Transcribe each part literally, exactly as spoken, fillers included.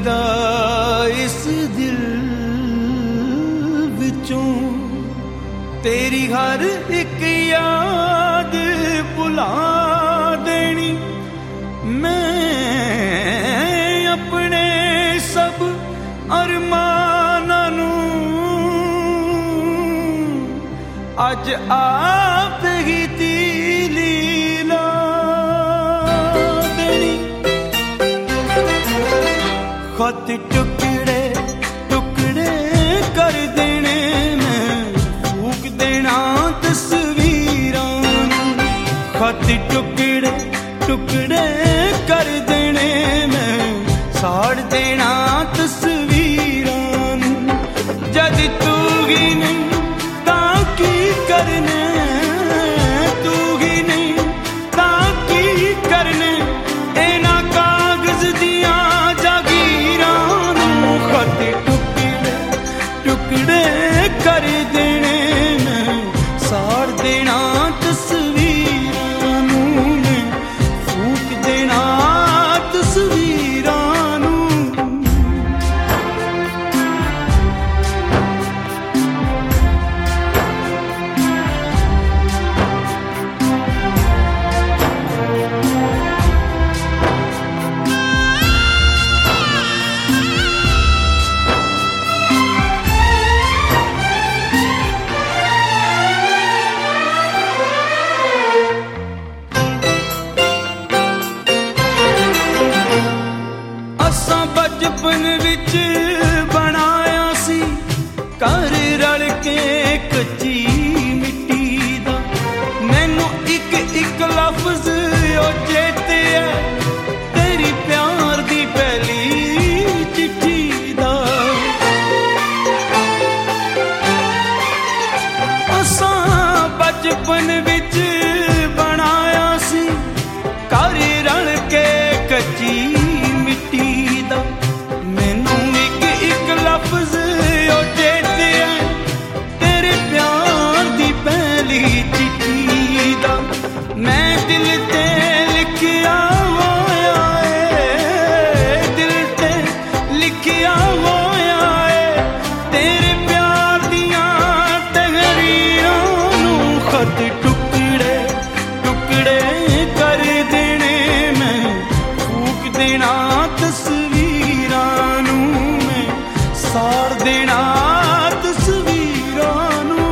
सकदा इस दिल विचों तेरी हर एक याद भुला देनी। मैं अपने सब अरमानां नूं अज आप ही लीला देनी। खत टुकड़े टुकड़े कर देने मैं फूक देना तस्वीरां नूं। खत टुकड़े टुकड़े कर देने मैं साड़ देना तस्वीरां नूं। जद तू ही नहीं तां की करने, तू ही नहीं तां की करने इन्हां कागज दियां जागीरां नूं। खत टुकड़े टुकड़े कर देने मैं साड़ देना तस्वीरां नूं। मैं फूक देना तस्वीरां नूं। बचपन विच बनाया सी घर रल के कच्ची मिट्टी दा। मैनू इक इक लफ्ज ओ चेते है तेरी प्यार दी पहली चिट्ठी दा। असां बचपन विच बनाया सी घर रल के कच्ची मिट्टी दा। मैनू इक इक लफ्ज ओ चेते है तेरे प्यार दी पहली चिट्ठी दा। मैं दिल ते लिखिया होया है, दिल ते लिखिया होया है तेरे प्यार दियां तहरीरां नूं। खत टुकड़े टुकड़े कर देने मैं फूक देना तस्वीरां नूं। मैं साड़ देना तस्वीरां नूं।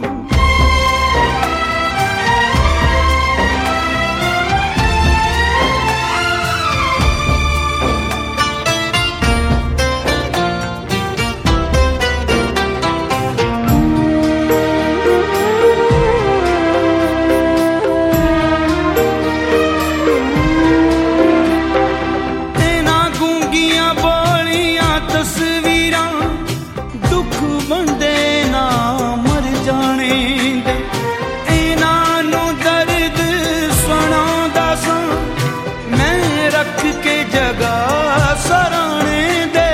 इन्हां गूंगियां बोलियां तस्वीरां दुख बंदे ना मर जाने दे। इन्हां नूं दर्द सुणांदा सां मैं रख के जगह सराणे दे।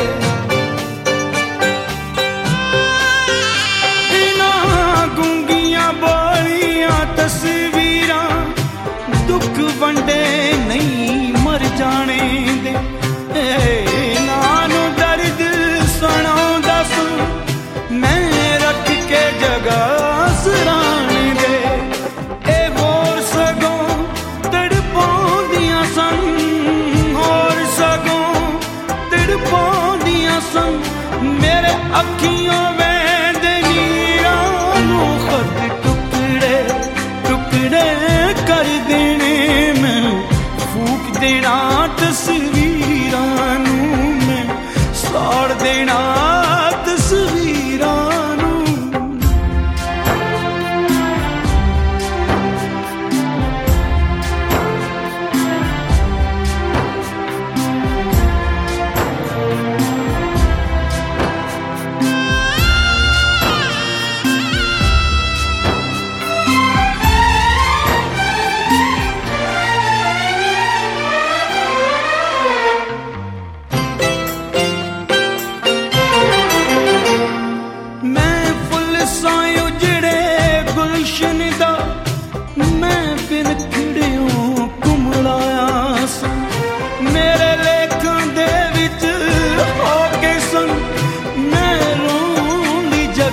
इन्हां गूंगियां बोलियां तस्वीरां दुख वंडे नहीं मर जाने दे। इन्हां नूं दर्द सुणांदा सां मैं रख के जगह सराणे दे। ए होर सगों तड़पाउंदियां सन, होर सगों तड़पाउंदियां सन मेरे अखियों वहदे नीरां नूं। खत टुकड़े टुकड़े कर देने मैं फूक देना तस्वीरां नूं। मैं साड़ देना तस्वीरां नूं।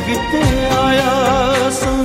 जग ते आया सां।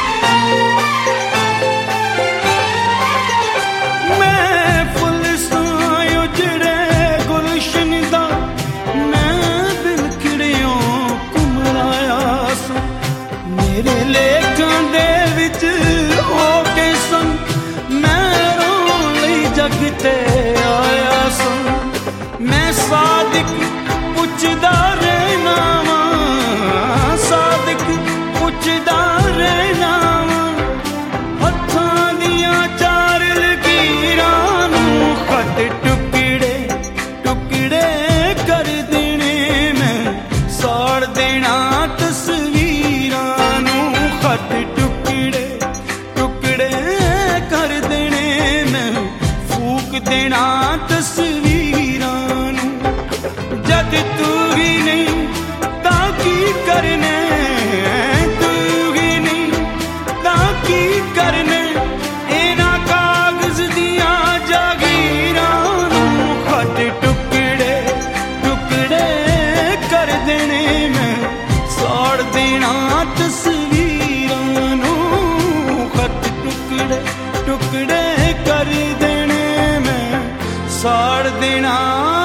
मैं फुल सां उजड़े गुलशन दा, मैं बिलखड़ियों घुमराया सां। मेरे लेखां दे विच हो के सन, मैं रोण लई जग ते आया सां। मैं सादिक पुछदा रहना वां, सादिक पुछदा रहना वां। हत्थां दियां चार लकीरां नूं खत टुकड़े टुकड़े कर देने, मैं साड़ देना तस्वीरां नूं। खत टुकड़े टुकड़े कर देने, मैं फूक देना तस्वीरां नूं। जद तू ही नहीं तां की करने, तू ही नहीं तां की करने, इन्हां कागज दियां जागीरां नूं। खत टुकड़े टुकड़े कर देने, मैं साड़ देना तस्वीरां नूं। खत टुकड़े टुकड़े कर देने, मैं साड़ देना